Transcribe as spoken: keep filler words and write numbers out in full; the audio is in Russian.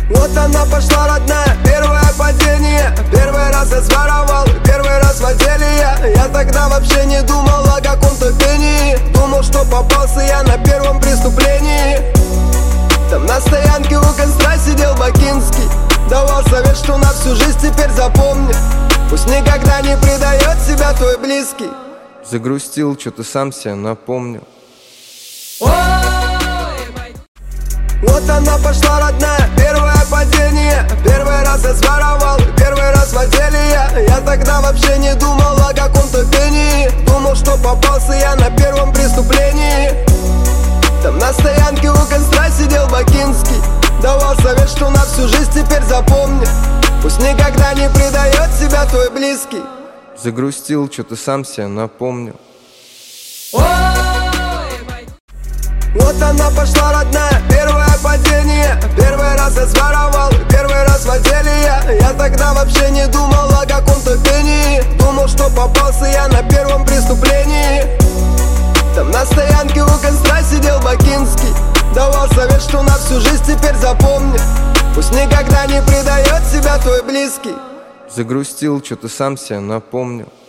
Вот она пошла, родная, первое падение. Первый раз я своровал, первый раз в отделе я. Я тогда вообще не думал о каком-то пении. Думал, что попался я на первом преступлении. Там на стоянке у костра сидел Бакинский. Давал совет, что на всю жизнь теперь запомни. Пусть никогда не предает себя твой близкий. Загрустил, что-то сам себе напомнил. Вот она пошла, родная, первое падение. Первый раз я своровал, первый раз в отделе я. Я тогда вообще не думал о каком-то пении. Думал, что попался я на первом преступлении. Там на стоянке у костра сидел Бакинский. Давал совет, что на всю жизнь теперь запомни. Пусть никогда не предает себя твой близкий. Загрустил, что-то сам себе напомнил. Вот она пошла, родная, первое падение. Первый раз я своровал, первый раз в отделе я. Я тогда вообще не думал о каком-то пении. Думал, что попался я на первом преступлении. Там на стоянке у костра сидел Бакинский. Давал совет, что на всю жизнь теперь запомни. Пусть никогда не предает себя твой близкий. Загрустил, что-то сам себе напомнил.